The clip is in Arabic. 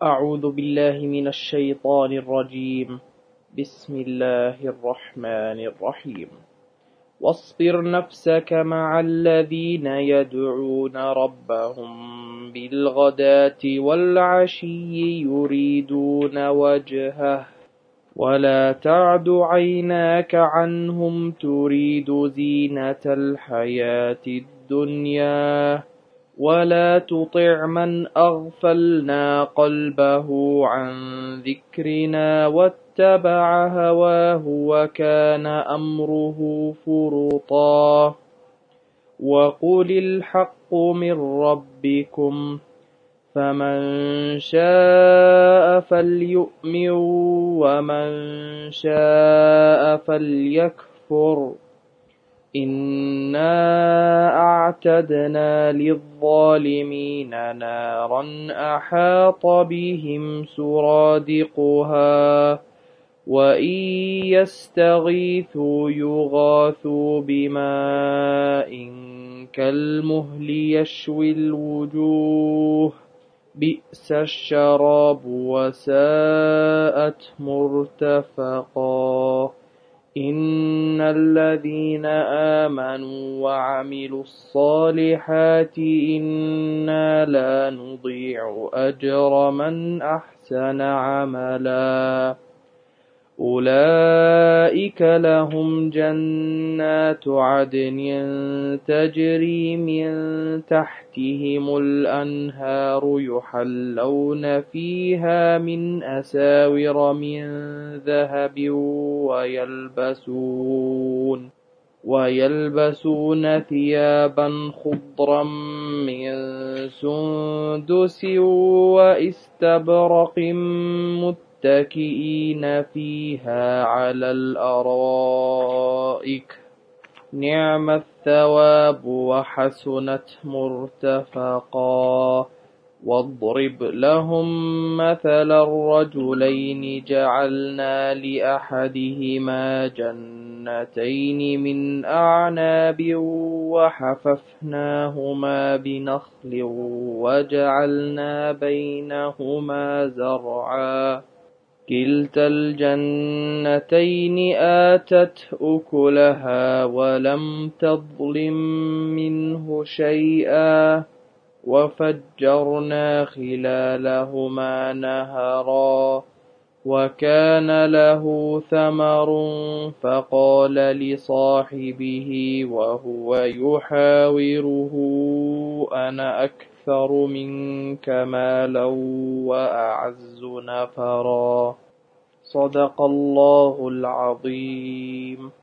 أعوذ بالله من الشيطان الرجيم. بسم الله الرحمن الرحيم. واصبر نفسك مع الذين يدعون ربهم بالغداة والعشي يريدون وجهه ولا تعد عيناك عنهم تريد زينة الحياة الدنيا ولا تطع من أغفلنا قلبه عن ذكرنا واتبع هواه وكان أمره فرطا وقل الحق من ربكم فمن شاء فليؤمن ومن شاء فليكفر إنا أعتدنا للظالمين نارا أحاط بهم سرادقها وإن يستغيثوا يغاثوا بماء كالمهل يشوي الوجوه بئس الشراب وساءت مرتفقا إن الذين آمنوا وعملوا الصالحات إنا لا نضيع أجر من أحسن عملا أولئك لهم جنات عدن تجري من تحتهم الأنهار يحلون فيها من أساور من ذهب ويلبسون ثيابا خضرا من سندس واستبرق متكئين فيها على الأرائك نعم الثواب وحسنت مرتفقا واضرب لهم مثل الرجلين جعلنا لأحدهما جنتين من أعناب وحففناهما بنخل وجعلنا بينهما زرعا كلتا الجنتين آتت أكلها ولم تظلم منه شيئا وفجرنا خلالهما نهرا وكان له ثمر فقال لصاحبه وهو يحاوره أنا أكثر منك مالا وأعز نفرا صدق الله العظيم.